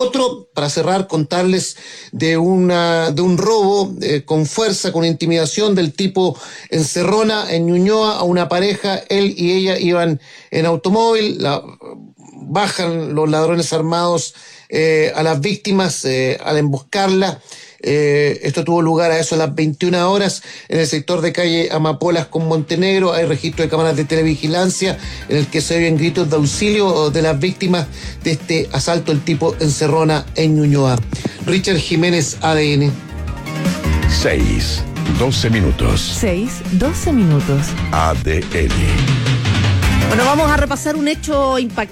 Otro, para cerrar, contarles de un robo con fuerza, con intimidación del tipo Encerrona, en Ñuñoa, a una pareja. Él y ella iban en automóvil, bajan los ladrones armados a las víctimas al emboscarla. Esto tuvo lugar a eso a las 21 horas en el sector de calle Amapolas con Montenegro. Hay registro de cámaras de televigilancia en el que se oyen gritos de auxilio de las víctimas de este asalto del tipo Encerrona en Ñuñoa. Richard Jiménez, ADN. 6:12 minutos. 6:12 minutos. ADN. Bueno, vamos a repasar un hecho impactante.